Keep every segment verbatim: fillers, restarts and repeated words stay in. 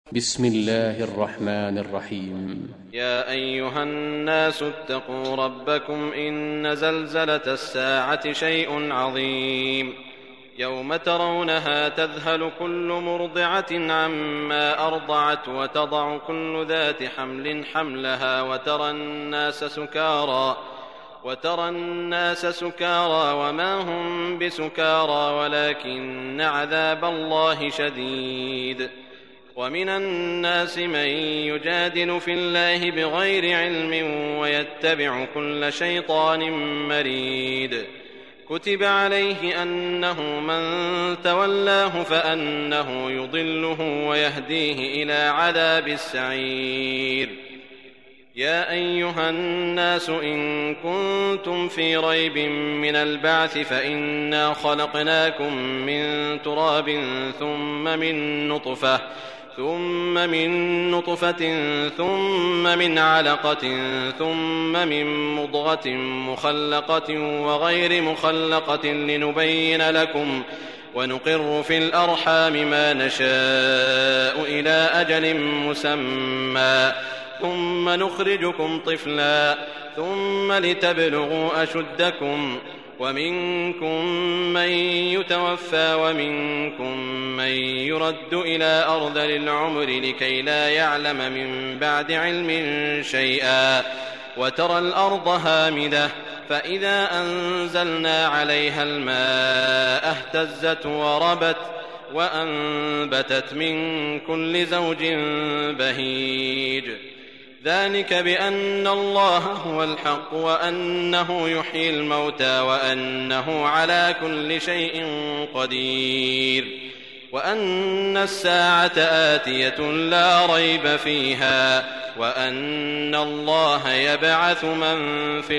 بسم الله الرحمن الرحيم. يا أيها الناس اتقوا ربكم إن زلزلة الساعة شيء عظيم يوم ترونها تذهل كل مرضعة عما أرضعت وتضع كل ذات حمل حملها وترى الناس سكارى وترى الناس سكارى وما هم بسكارى ولكن عذاب الله شديد. ومن الناس من يجادل في الله بغير علم ويتبع كل شيطان مريد. كتب عليه أنه من تولاه فأنه يضله ويهديه إلى عذاب السعير. يا أيها الناس إن كنتم في ريب من البعث فإنا خلقناكم من تراب ثم من نطفة ثم من نطفة ثم من علقة ثم من مضغة مخلقة وغير مخلقة لنبين لكم ونقر في الأرحام ما نشاء إلى أجل مسمى ثم نخرجكم طفلا ثم لتبلغوا أشدكم ومنكم من يتوفى ومنكم من يرد إلى أرذل العمر لكي لا يعلم من بعد علم شيئا. وترى الأرض هامدة فإذا أنزلنا عليها الماء اهتزت وربت وأنبتت من كل زوج بهيج. ذلك بأن الله هو الحق وأنه يحيي الموتى وأنه على كل شيء قدير وأن الساعة آتية لا ريب فيها وأن الله يبعث من في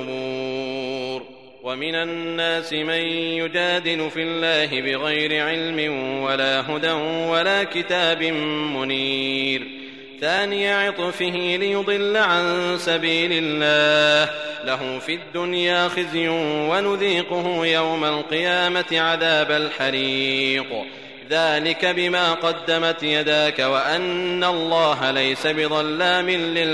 القبور. ومن الناس من يجادل في الله بغير علم ولا هدى ولا كتاب منير. ثاني عطفه ليضل عن سبيل الله له في الدنيا خزي ونذيقه يوم القيامة عذاب الحريق. ذلك بما قدمت يداك وأن الله ليس بظلام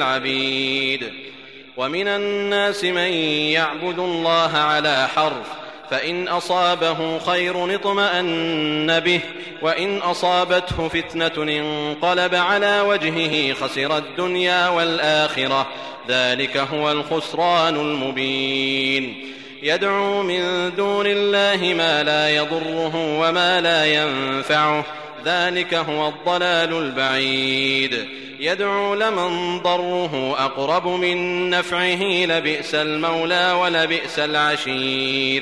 للعبيد. ومن الناس من يعبد الله على حرف فإن أصابه خير اطمأن به وإن أصابته فتنة انقلب على وجهه خسر الدنيا والآخرة ذلك هو الخسران المبين. يدعو من دون الله ما لا يضره وما لا ينفعه ذلك هو الضلال البعيد. يدعو لمن ضره أقرب من نفعه لبئس المولى ولبئس العشير.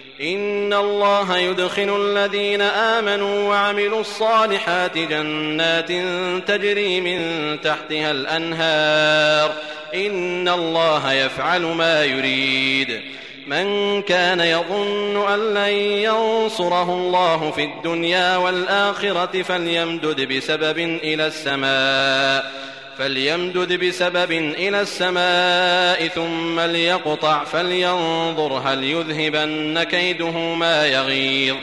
إن الله يدخل الذين آمنوا وعملوا الصالحات جنات تجري من تحتها الأنهار إن الله يفعل ما يريد. من كان يظن أن لن ينصره الله في الدنيا والآخرة فليمدد بسبب إلى السماء فليمدد بسبب إلى السماء ثم ليقطع فلينظر هل يذهبن كيده ما يغيظ.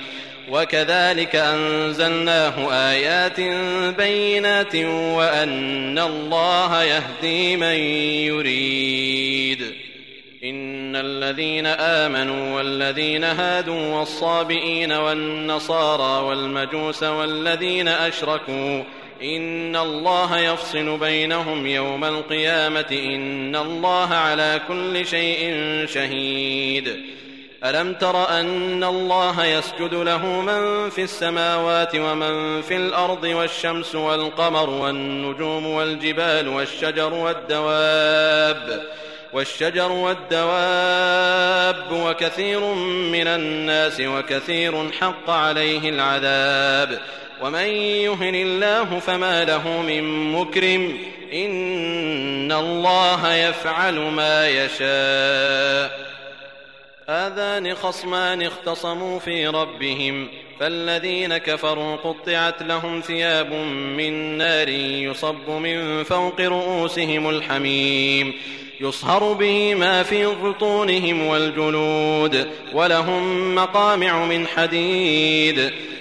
وكذلك أنزلناه آيات بينات وأن الله يهدي من يريد. إن الذين آمنوا والذين هادوا والصابئين والنصارى والمجوس والذين أشركوا إن الله يفصل بينهم يوم القيامة إن الله على كل شيء شهيد. ألم تر أن الله يسجد له من في السماوات ومن في الأرض والشمس والقمر والنجوم والجبال والشجر والدواب والشجر والدواب وكثير من الناس وكثير حق عليه العذاب. ومن يهن الله فما له من مكرم إن الله يفعل ما يشاء. هذان خصمان اختصموا في ربهم فالذين كفروا قطعت لهم ثياب من نار يصب من فوق رؤوسهم الحميم يصهر به ما في بطونهم والجلود ولهم مقامع من حديد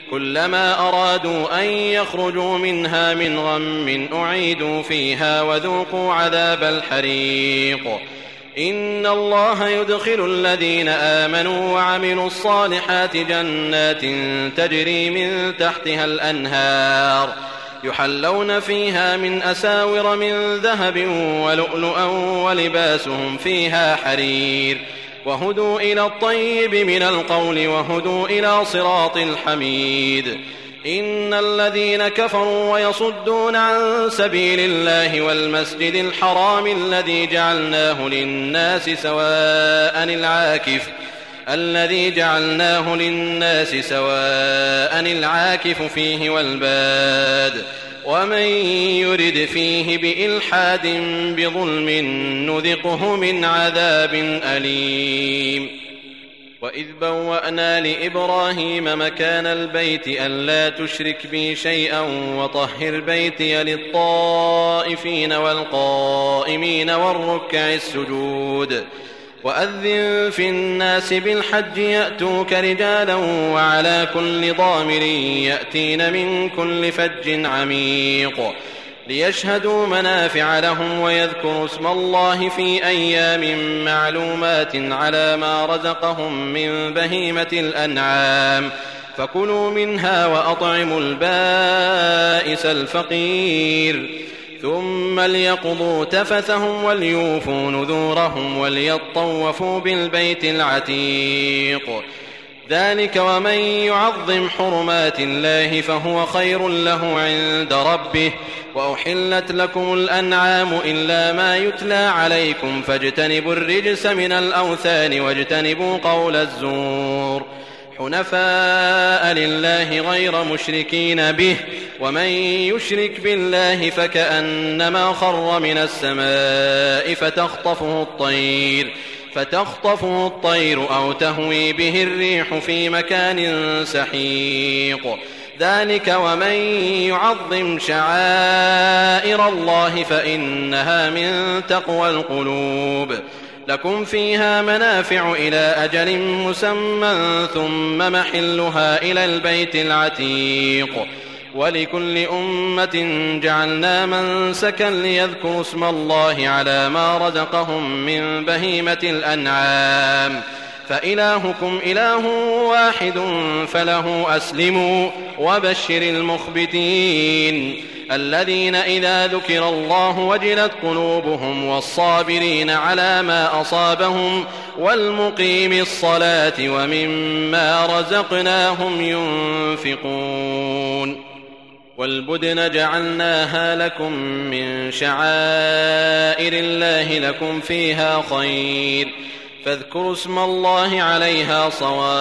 كلما أرادوا أن يخرجوا منها من غم أعيدوا فيها وذوقوا عذاب الحريق. إن الله يدخل الذين آمنوا وعملوا الصالحات جنات تجري من تحتها الأنهار يحلون فيها من أساور من ذهب ولؤلؤا ولباسهم فيها حرير وهدوا إلى الطيب من القول وهدوا إلى صراط الحميد. إن الذين كفروا ويصدون عن سبيل الله والمسجد الحرام الذي جعلناه للناس سواء العاكف الذي جعلناه للناس سواء العاكف فيه والباد ومن يرد فيه بإلحاد بظلم نذقه من عذاب أليم. وإذ بوأنا لإبراهيم مكان البيت ألا تشرك بي شيئا وطهر بيتي للطائفين والقائمين والركع السجود وأذن في الناس بالحج يأتوك رجالا وعلى كل ضامر يأتين من كل فج عميق ليشهدوا منافع لهم ويذكروا اسم الله في أيام معلومات على ما رزقهم من بهيمة الأنعام فكلوا منها وأطعموا البائس الفقير ثم ليقضوا تفثهم وليوفوا نذورهم وليطوفوا بالبيت العتيق. ذلك ومن يعظم حرمات الله فهو خير له عند ربه. وأحلت لكم الأنعام إلا ما يتلى عليكم فاجتنبوا الرجس من الأوثان واجتنبوا قول الزور حنفاء لله غير مشركين به ومن يشرك بالله فكأنما خر من السماء فتخطفه الطير فتخطفه الطير أو تهوي به الريح في مكان سحيق. ذلك ومن يعظم شعائر الله فإنها من تقوى القلوب. لكم فيها منافع إلى أجل مسمى ثم محلها إلى البيت العتيق. ولكل أمة جعلنا منسكا ليذكروا اسم الله على ما رزقهم من بهيمة الأنعام فإلهكم إله واحد فله أسلموا وبشر المخبتين الذين إذا ذكر الله وجلت قلوبهم والصابرين على ما أصابهم والمقيم الصلاة ومما رزقناهم ينفقون. والبدن جعلناها لكم من شعائر الله لكم فيها خير فاذكروا اسم الله عليها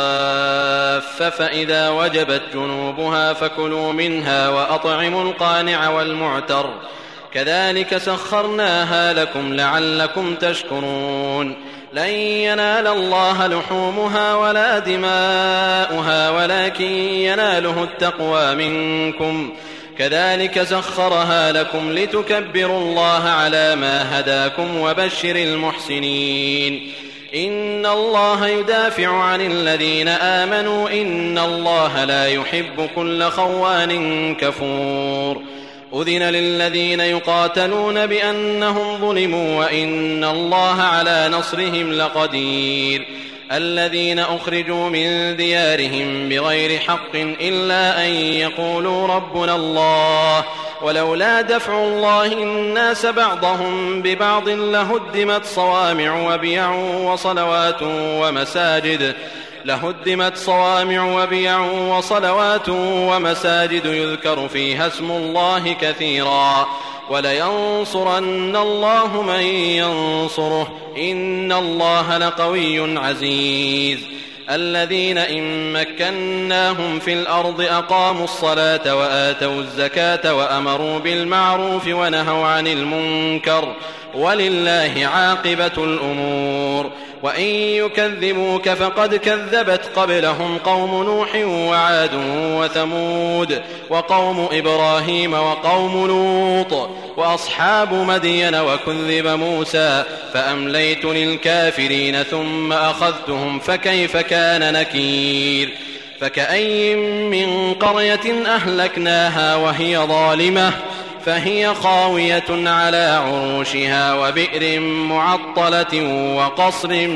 صواف فإذا وجبت جنوبها فكلوا منها وأطعموا القانع والمعتر كذلك سخرناها لكم لعلكم تشكرون. لن ينال الله لحومها ولا دماؤها ولكن يناله التقوى منكم كذلك سخرها لكم لتكبروا الله على ما هداكم وبشر المحسنين. إن الله يدافع عن الذين آمنوا إن الله لا يحب كل خوان كفور. أذن للذين يقاتلون بأنهم ظلموا وإن الله على نصرهم لقدير. الذين أخرجوا من ديارهم بغير حق إلا أن يقولوا ربنا الله ولولا دفع الله الناس بعضهم ببعض لهدمت صوامع وبيع وصلوات ومساجد لهدمت صوامع وبيع وصلوات ومساجد يذكر فيها اسم الله كثيرا ولينصرن الله من ينصره إن الله لقوي عزيز. الذين إن مكناهم في الأرض أقاموا الصلاة وآتوا الزكاة وأمروا بالمعروف ونهوا عن المنكر ولله عاقبة الأمور. وإن يكذبوك فقد كذبت قبلهم قوم نوح وعاد وثمود وقوم إبراهيم وقوم لوط وأصحاب مدين وكذب موسى فأمليت للكافرين ثم أخذتهم فكيف كان نكير. فكأي من قرية أهلكناها وهي ظالمة فهي خاوية على عروشها وبئر معطلة وقصر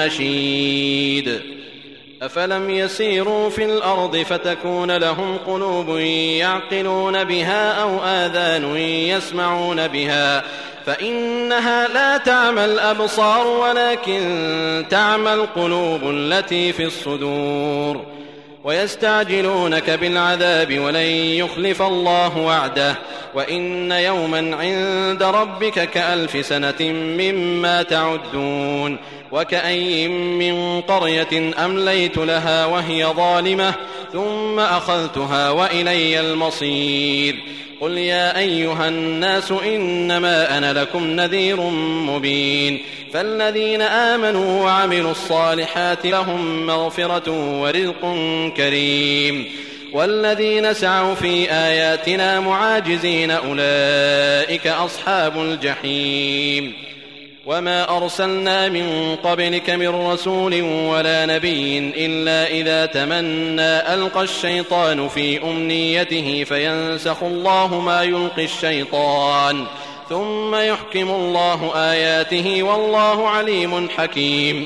مشيد أفلم يسيروا في الأرض فتكون لهم قلوب يعقلون بها أو آذان يسمعون بها فإنها لا تعمى الأبصار ولكن تعمى القلوب التي في الصدور ويستعجلونك بالعذاب ولن يخلف الله وعده وإن يوما عند ربك كألف سنة مما تعدون وكأي من قرية أمليت لها وهي ظالمة ثم أخذتها وإلي المصير قل يا أيها الناس إنما أنا لكم نذير مبين فالذين آمنوا وعملوا الصالحات لهم مغفرة ورزق كريم والذين سعوا في آياتنا معاجزين أولئك أصحاب الجحيم وما أرسلنا من قبلك من رسول ولا نبي إلا إذا تمنى ألقى الشيطان في أمنيته فينسخ الله ما يلقي الشيطان ثم يحكم الله آياته والله عليم حكيم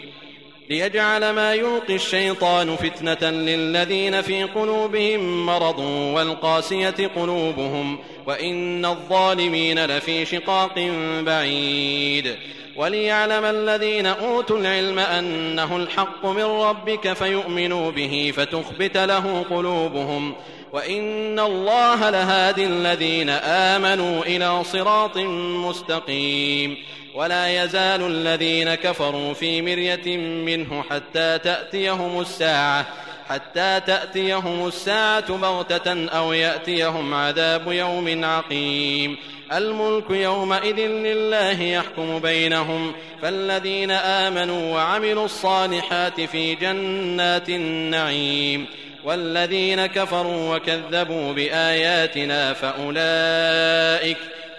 ليجعل ما يلقي الشيطان فتنة للذين في قلوبهم مرض والقاسية قلوبهم وإن الظالمين لفي شقاق بعيد وليعلم الذين أوتوا العلم أنه الحق من ربك فيؤمنوا به فتخبت له قلوبهم وإن الله لهادي الذين آمنوا إلى صراط مستقيم ولا يزال الذين كفروا في مرية منه حتى تأتيهم الساعة حتى تأتيهم الساعة بغتة أو يأتيهم عذاب يوم عقيم الملك يومئذ لله يحكم بينهم فالذين آمنوا وعملوا الصالحات في جنات النعيم والذين كفروا وكذبوا بآياتنا فأولئك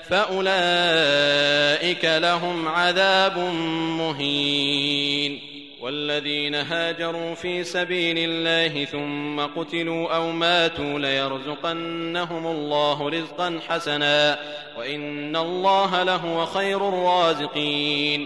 فأولئك لهم عذاب مهين والذين هاجروا في سبيل الله ثم قتلوا أو ماتوا ليرزقنهم الله رزقا حسنا وإن الله لهو خير الرازقين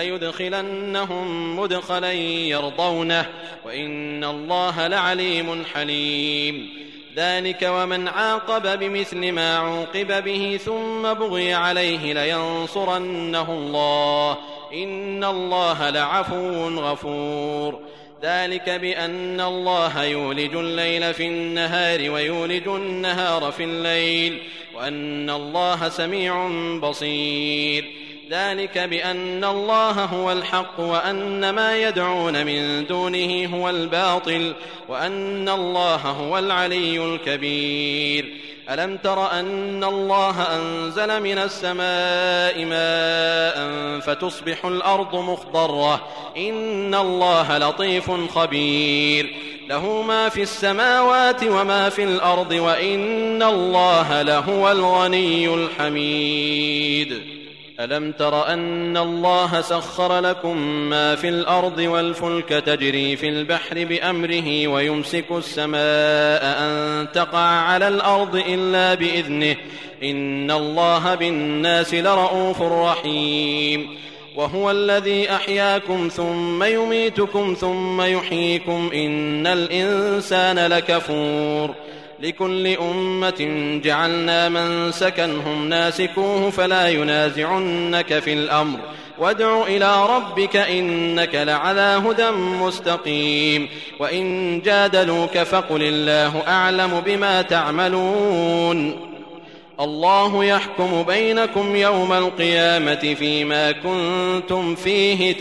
ليدخلنهم مدخلا يرضونه وإن الله لعليم حليم ذلك ومن عاقب بمثل ما عوقب به ثم بغي عليه لينصرنه الله إن الله لعفو غفور ذلك بأن الله يولج الليل في النهار ويولج النهار في الليل وأن الله سميع بصير ذلك بأن الله هو الحق وأن ما يدعون من دونه هو الباطل وأن الله هو العلي الكبير ألم تر أن الله أنزل من السماء ماء فتصبح الأرض مخضرة إن الله لطيف خبير له ما في السماوات وما في الأرض وإن الله لهو الغني الحميد ألم تر أن الله سخر لكم ما في الأرض والفلك تجري في البحر بأمره ويمسك السماء أن تقع على الأرض إلا بإذنه إن الله بالناس لرءوف رحيم وهو الذي أحياكم ثم يميتكم ثم يحييكم إن الإنسان لكفور لكل أمة جعلنا منسكا هم ناسكوه فلا ينازعنك في الأمر وادع إلى ربك إنك لعلى هدى مستقيم وإن جادلوك فقل الله أعلم بما تعملون الله يحكم بينكم يوم القيامة فيما كنتم فيه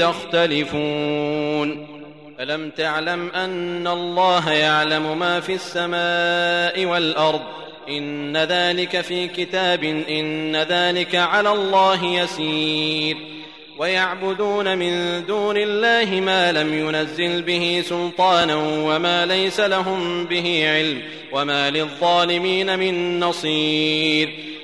تختلفون ألم تعلم أن الله يعلم ما في السماء والأرض إن ذلك في كتاب إن ذلك على الله يسير ويعبدون من دون الله ما لم ينزل به سلطانا وما ليس لهم به علم وما للظالمين من نصير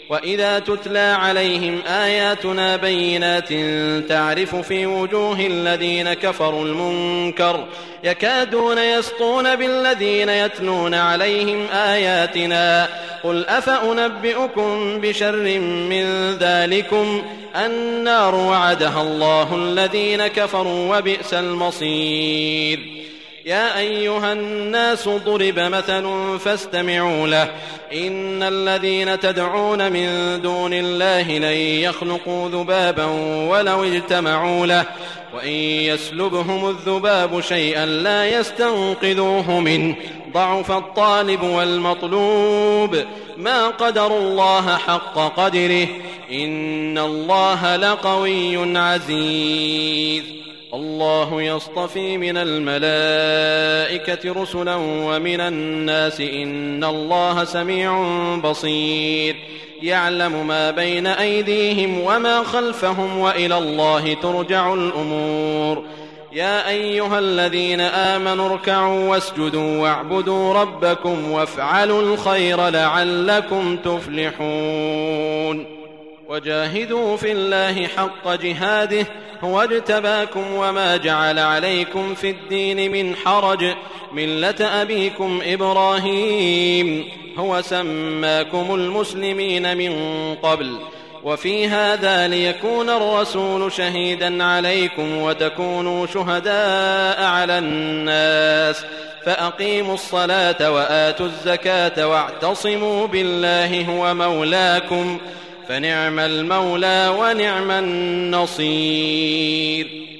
وإذا تتلى عليهم آياتنا بينات تعرف في وجوه الذين كفروا المنكر يكادون يسطون بالذين يتلون عليهم آياتنا قل أفأنبئكم بشر من ذلكم النار وعدها الله الذين كفروا وبئس المصير. يا أيها الناس ضرب مثل فاستمعوا له إن الذين تدعون من دون الله لن يخلقوا ذبابا ولو اجتمعوا له وإن يسلبهم الذباب شيئا لا يستنقذوه منه ضعف الطالب والمطلوب ما قدروا الله حق قدره إن الله لقوي عزيز. الله يصطفي من الملائكة رسلا ومن الناس إن الله سميع بصير يعلم ما بين أيديهم وما خلفهم وإلى الله ترجع الأمور. يا أيها الذين آمنوا اركعوا واسجدوا واعبدوا ربكم وافعلوا الخير لعلكم تفلحون. وجاهدوا في الله حق جهاده هو اجتباكم وما جعل عليكم في الدين من حرج ملة أبيكم إبراهيم هو سماكم المسلمين من قبل وفي هذا ليكون الرسول شهيدا عليكم وتكونوا شهداء على الناس فأقيموا الصلاة وآتوا الزكاة واعتصموا بالله هو مولاكم فنعم المولى ونعم النصير.